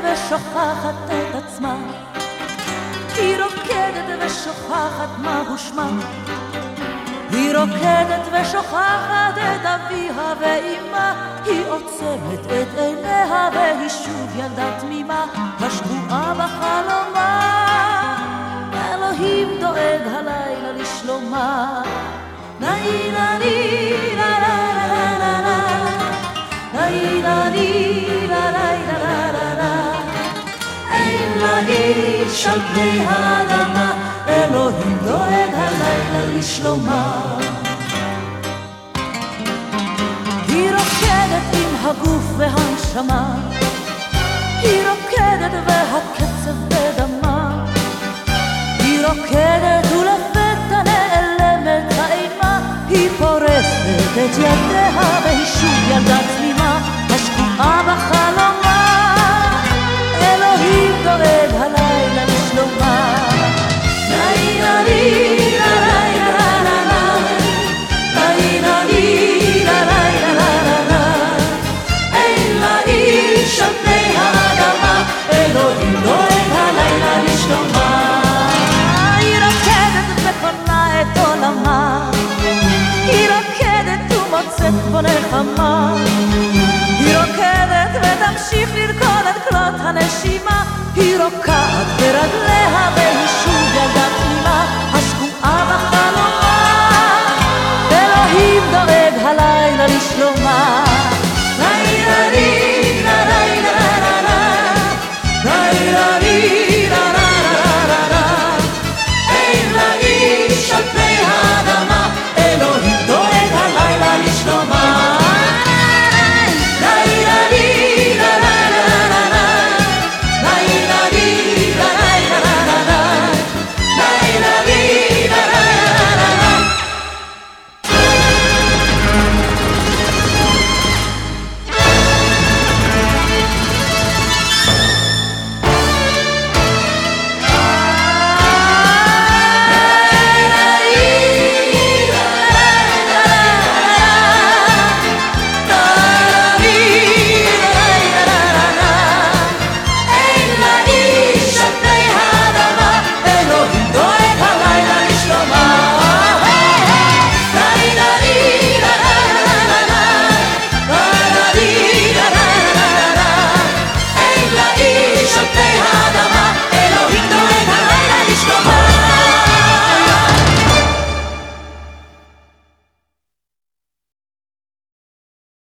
ושוכחת את עצמה, היא רוקדת ושוכחת מהו שמה, היא רוקדת ושוכחת את אביה ואימה, היא עוצמת את עיניה והיא שוב ילדה תמימה, השבועה בחלומה, אלוהים דואג הלילה לשלומה. נאי נאי נא נא נא נא נאי נאי נא נא נא, אין לה איש על פני האדמה, אלוהים דואג הלילה לשלומה. היא רוקדת עם הגוף והנשמה, היא רוקדת והקצב בדמה, היא רוקדת ולפתע נעלמת האימה, היא פורסת את ידיה והיא שוב ילדה